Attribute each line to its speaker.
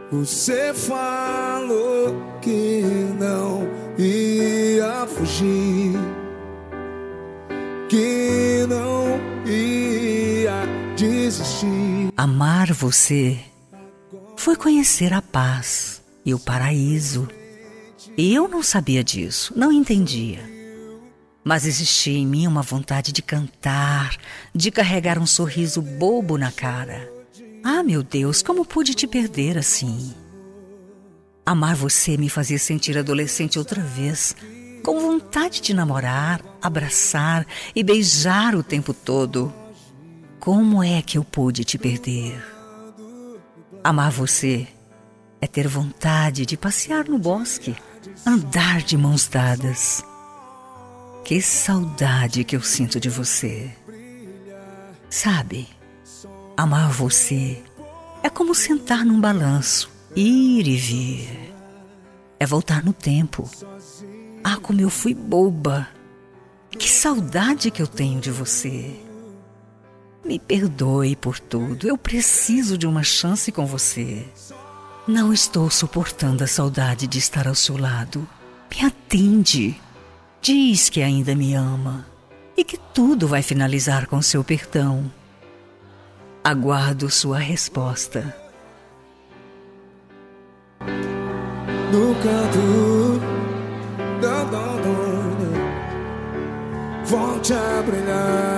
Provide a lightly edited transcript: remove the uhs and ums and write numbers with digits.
Speaker 1: Você falou que não ia fugir, que não ia desistir.
Speaker 2: Amar você foi conhecer a paz e o paraíso. E eu não sabia disso, não entendia. Mas existia em mim uma vontade de cantar, de carregar um sorriso bobo na cara. Ah, meu Deus, como pude te perder assim? Amar você me fazia sentir adolescente outra vez, com vontade de namorar, abraçar e beijar o tempo todo. Como é que eu pude te perder? Amar você é ter vontade de passear no bosque, andar de mãos dadas. Que saudade que eu sinto de você. Sabe, amar você é como sentar num balanço, ir e vir. É voltar no tempo. Ah, como eu fui boba. Que saudade que eu tenho de você. Me perdoe por tudo. Eu preciso de uma chance com você. Não estou suportando a saudade de estar ao seu lado. Me atende. Diz que ainda me ama e que tudo vai finalizar com seu perdão. Aguardo sua resposta.
Speaker 1: No canto da volte a brilhar.